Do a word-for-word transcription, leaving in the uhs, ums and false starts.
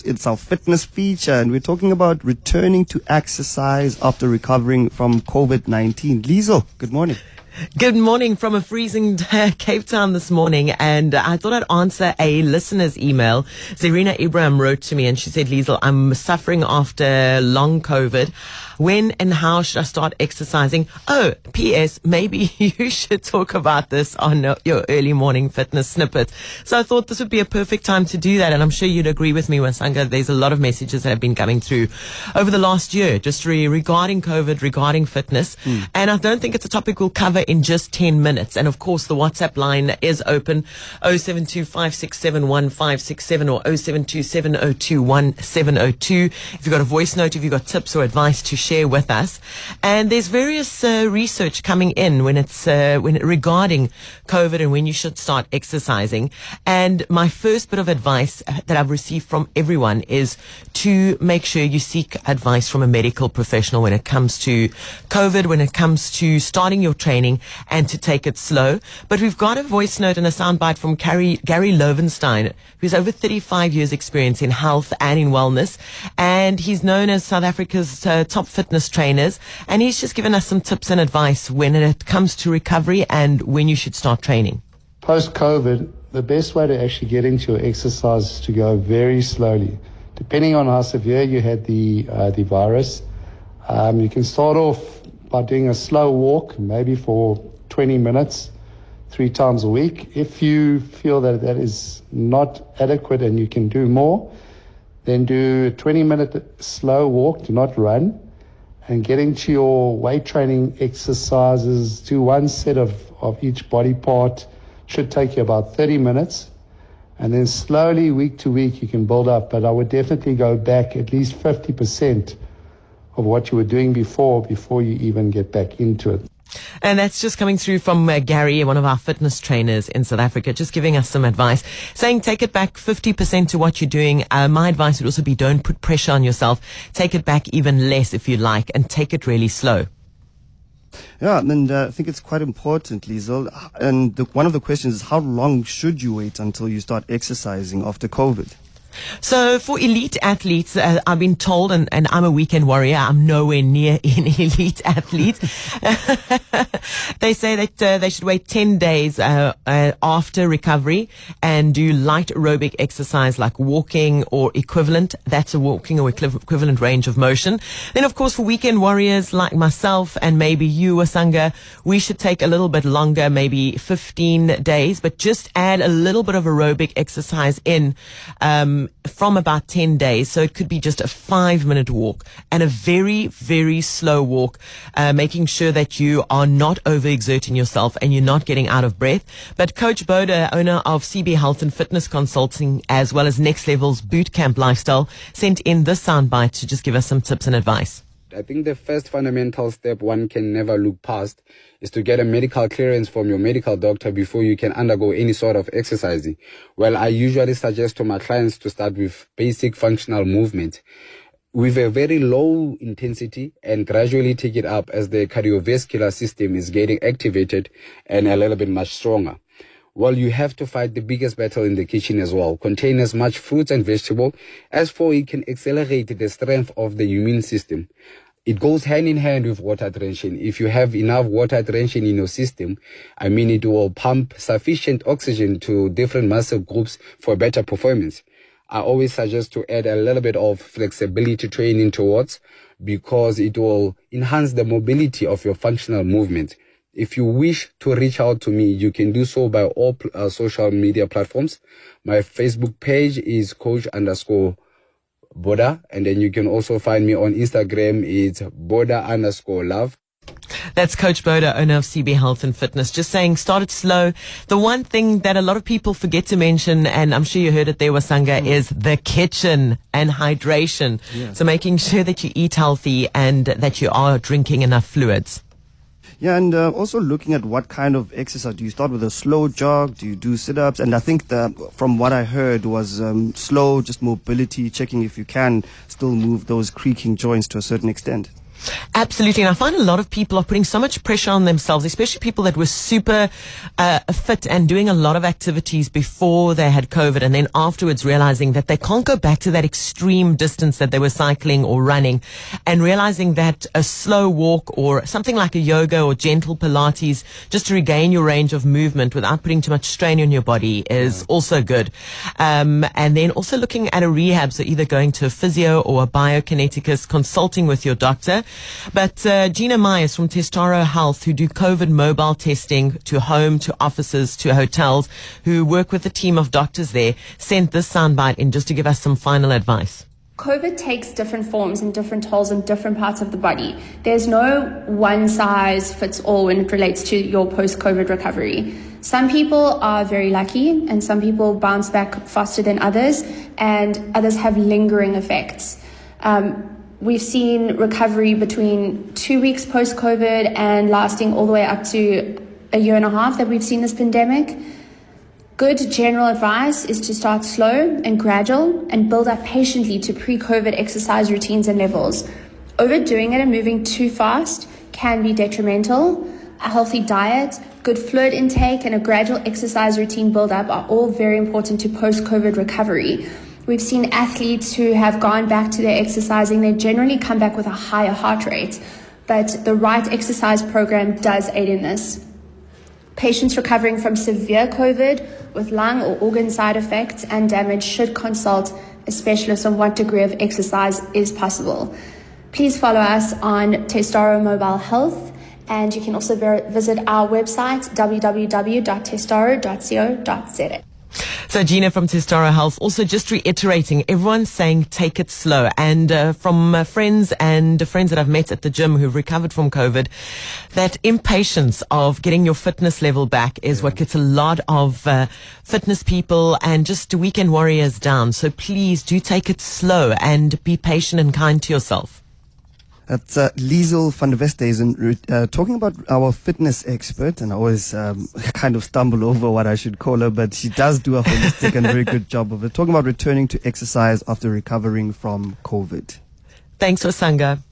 course, it's our fitness feature, and we're talking about returning to exercise after recovering from COVID nineteen. Liesl, good morning. Good morning from a freezing Cape Town this morning, and I thought I'd answer a listener's email. Serena Ibrahim wrote to me and she said, Liesl, I'm suffering after long COVID. When and how should I start exercising? Oh, P S maybe you should talk about this on your early morning fitness snippet. So I thought this would be a perfect time to do that, and I'm sure you'd agree with me, Wasanga. There's a lot of messages that have been coming through over the last year, just re- regarding COVID, regarding fitness, mm. and I don't think it's a topic we'll cover in just ten minutes. And of course, the WhatsApp line is open, oh seven two five six seven one five six seven or oh seven two seven oh two one seven oh two. If you've got a voice note, if you've got tips or advice to share with us. And there's various uh, research coming in when it's uh, when regarding COVID and when you should start exercising. And my first bit of advice that I've received from everyone is to make sure you seek advice from a medical professional when it comes to COVID, when it comes to starting your training, and to take it slow. But we've got a voice note and a soundbite from Gary, Gary Lovenstein, who's over thirty-five years experience in health and in wellness. And he's known as South Africa's uh, top fitness trainers. And he's just given us some tips and advice when it comes to recovery and when you should start training. Post-COVID, the best way to actually get into your exercise is to go very slowly. Depending on how severe you had the, uh, the virus, um, you can start off by doing a slow walk, maybe for twenty minutes, three times a week. If you feel that that is not adequate and you can do more, then do a twenty minute slow walk, do not run, and get into your weight training exercises. Do one set of, of each body part. Should take you about thirty minutes. And then slowly, week to week, you can build up. But I would definitely go back at least fifty percent of what you were doing before, before you even get back into it. And that's just coming through from uh, Gary, one of our fitness trainers in South Africa, just giving us some advice, saying take it back fifty percent to what you're doing. Uh, my advice would also be don't put pressure on yourself. Take it back even less if you like, and take it really slow. Yeah, and uh, I think it's quite important, Liesl. And the, one of the questions is, how long should you wait until you start exercising after COVID? So for elite athletes, uh, I've been told, and, and I'm a weekend warrior, I'm nowhere near an elite athlete. They say that uh, they should wait ten days uh, uh, after recovery and do light aerobic exercise like walking or equivalent. That's a walking or equivalent range of motion. Then, of course, for weekend warriors like myself and maybe you, Wasanga, we should take a little bit longer, maybe fifteen days, but just add a little bit of aerobic exercise in um, from about ten days. So it could be just a five minute walk and a very, very slow walk, uh, making sure that you are not overexerting yourself and you're not getting out of breath. But Coach Boda, owner of C B Health and Fitness Consulting, as well as Next Level's Bootcamp Lifestyle, sent in this soundbite to just give us some tips and advice. I think the first fundamental step one can never look past is to get a medical clearance from your medical doctor before you can undergo any sort of exercising. Well, I usually suggest to my clients to start with basic functional movement with a very low intensity and gradually take it up as the cardiovascular system is getting activated and a little bit much stronger. Well, you have to fight the biggest battle in the kitchen as well. Contain as much fruits and vegetable as for it can accelerate the strength of the immune system. It goes hand in hand with water hydration. If you have enough water hydration in your system, I mean, it will pump sufficient oxygen to different muscle groups for better performance. I always suggest to add a little bit of flexibility training towards, because it will enhance the mobility of your functional movement. If you wish to reach out to me, you can do so by all uh, social media platforms. My Facebook page is coach underscore Boda, and then you can also find me on Instagram. It's Boda underscore love. That's Coach Boda, owner of C B Health and Fitness, just saying start it slow. The one thing that a lot of people forget to mention, and I'm sure you heard it there, Wasanga, mm. is the kitchen and hydration. Yeah. So making sure that you eat healthy and that you are drinking enough fluids. Yeah, and uh, also looking at what kind of exercise. Do you start with a slow jog? Do you do sit-ups? And I think that from what I heard was um, slow, just mobility, checking if you can still move those creaking joints to a certain extent. Absolutely. And I find a lot of people are putting so much pressure on themselves, especially people that were super uh, fit and doing a lot of activities before they had COVID, and then afterwards realizing that they can't go back to that extreme distance that they were cycling or running, and realizing that a slow walk or something like a yoga or gentle Pilates just to regain your range of movement without putting too much strain on your body is also good. Um, and then also looking at a rehab, so either going to a physio or a biokineticist, consulting with your doctor. But uh, Gina Myers from Testaro Health, who do COVID mobile testing to home, to offices, to hotels, who work with a team of doctors there, sent this soundbite in just to give us some final advice. COVID takes different forms and different tolls on different parts of the body. There's no one size fits all when it relates to your post-COVID recovery. Some people are very lucky and some people bounce back faster than others, and others have lingering effects. Um, we've seen recovery between two weeks post-COVID and lasting all the way up to a year and a half that we've seen this pandemic. Good general advice is to start slow and gradual and build up patiently to pre-COVID exercise routines and levels. Overdoing it and moving too fast can be detrimental. A healthy diet, good fluid intake, and a gradual exercise routine build-up are all very important to post-COVID recovery. We've seen athletes who have gone back to their exercising, they generally come back with a higher heart rate, but the right exercise program does aid in this. Patients recovering from severe COVID with lung or organ side effects and damage should consult a specialist on what degree of exercise is possible. Please follow us on Testaro Mobile Health, and you can also ver- visit our website w w w dot testaro dot co dot z a. So Gina from Testaro Health, also just reiterating, everyone's saying take it slow. And uh, from uh, friends and uh, friends that I've met at the gym who've recovered from COVID, that impatience of getting your fitness level back is yeah. what gets a lot of uh, fitness people and just weekend warriors down. So please do take it slow and be patient and kind to yourself. That's uh, Liesl van der Westhuizen, uh, talking about our fitness expert, and I always um, kind of stumble over what I should call her, but she does do a holistic and very good job of it, talking about returning to exercise after recovering from COVID. Thanks, Osanga.